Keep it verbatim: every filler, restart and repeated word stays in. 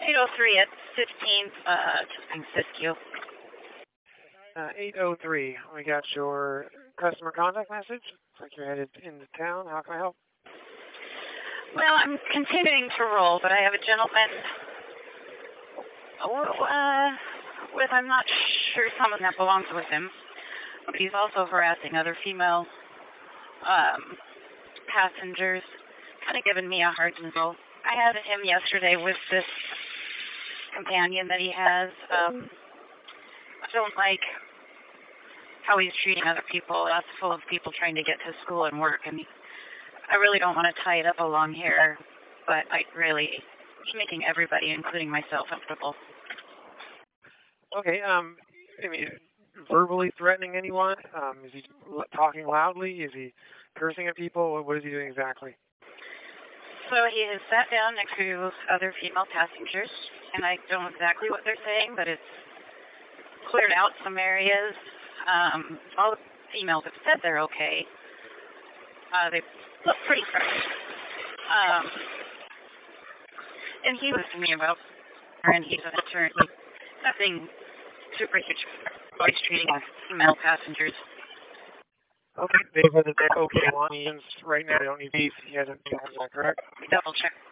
eight oh three at fifteenth, uh, in Siskiyou. Uh, eight oh three, we got your customer contact message. Looks like you're headed into town. How can I help? Well, I'm continuing to roll, but I have a gentleman uh, with, I'm not sure, someone that belongs with him, but he's also harassing other female um, passengers, kind of giving me a hard time. I had him yesterday with this companion that he has. Um, I don't like how he's treating other people. That's full of people trying to get to school and work, and I really don't want to tie it up along here, but I really, he's making everybody, including myself, uncomfortable. Okay, um, I mean, verbally threatening anyone? Um, is he l- talking loudly? Is he cursing at people? What is he doing exactly? So he has sat down next to other female passengers, and I don't know exactly what they're saying, but it's cleared out some areas. Um, all the females have said they're okay. Uh, they look pretty fresh. Um, and he was to me about her, and he's an attorney. Nothing super huge. Always treating female passengers. Okay, they said that they're okay on Ian's right now. They don't need beef. He hasn't, is that correct? Double check